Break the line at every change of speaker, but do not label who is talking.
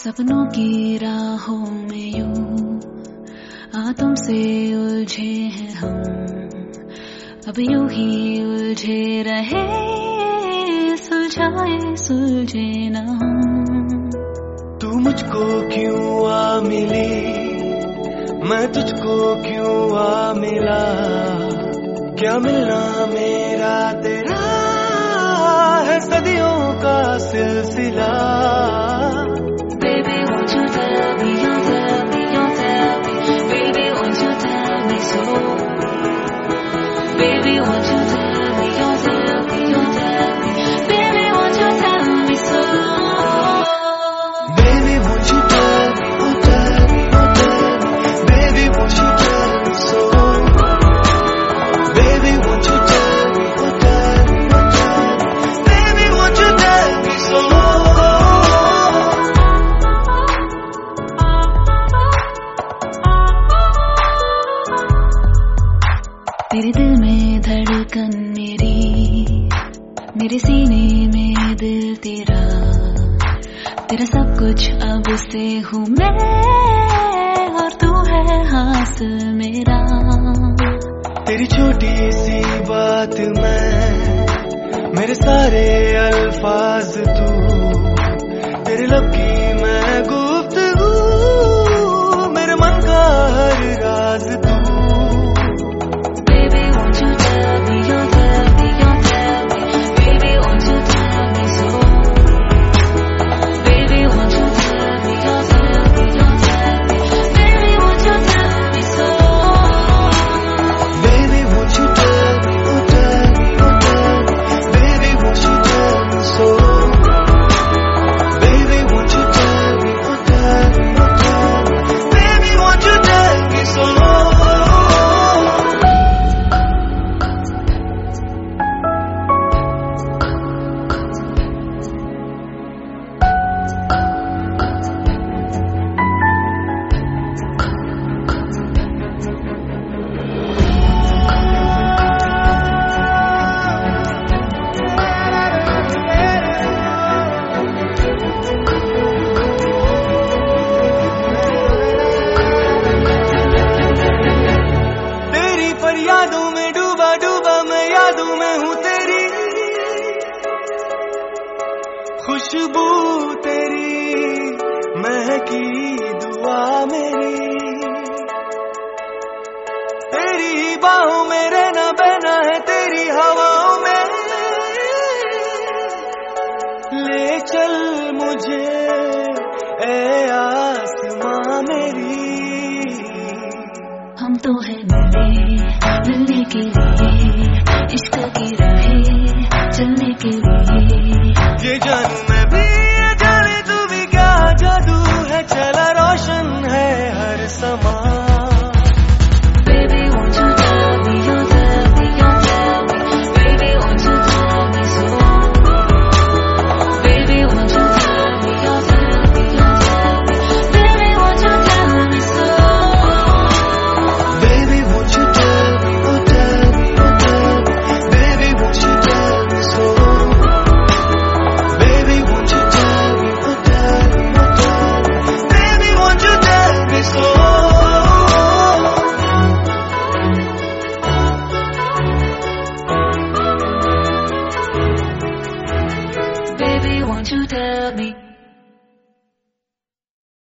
सपनों की राहों में यूं तुमसे उलझे हैं हम, अब यूं ही उलझे रहे, सुलझाए सुलझे ना हम।
तू मुझको क्यों आ मिली, मैं तुझको क्यों आ मिला, क्या मिलना मेरा तेरा है सदियों का सिलसिला।
Baby, won't you tell me, you tell me, you tell me, baby, won't you tell me so? Baby, won't you tell me, you tell me, you tell me, baby, won't you tell me so?
Baby, won't you tell me, oh tell me, oh tell me, baby, won't you tell me so? Baby, won't you tell me, oh tell me, oh tell me, baby, won't you tell me so?
तेरे दिल में धड़कन मेरे सीने में दिल तेरा, तेरा सब कुछ अब से हूँ मैं और तू है हासिल मेरा।
तेरी छोटी सी बात मैं, मेरे सारे अल्फाज तू, तेरे लब की मैं गुफ्तगू, मेरे मन का हर राज तू।
Baby, won't you tell me, you tell me, you tell me, baby, won't you tell me so? Baby, won't you tell me, you tell me, you tell me, baby, won't you tell me so?
Baby, won't you tell me, oh tell me, oh tell me, baby, won't you tell me so? Baby, won't you tell me, oh tell me, oh tell me, baby, won't you tell me so? यादों में डूबा डूबा मैं, यादों में हूँ तेरी, खुशबू तेरी महकी दुआ मेरी, तेरी ही बाहों में रहना बहना है, तेरी हवाओं में ले चल मुझे ए आसमां मेरी।
हम तो है मिलने के लिए, इश्क की राहें चलने के लिए।
ये जानू मैं भी, ये जाने तू भी, क्या जादू है चला रोशन है हर समा।
Baby, won't you tell me, you tell me, you tell me, baby, won't you tell me so? Baby, won't you tell me, you tell me, you tell me, baby, won't you tell me so?
Baby, won't you tell me, oh tell me, oh tell me, baby, won't you tell me so? Baby, won't you tell me, oh tell me, oh tell me, baby, won't you tell me so?
Baby, won't you tell me?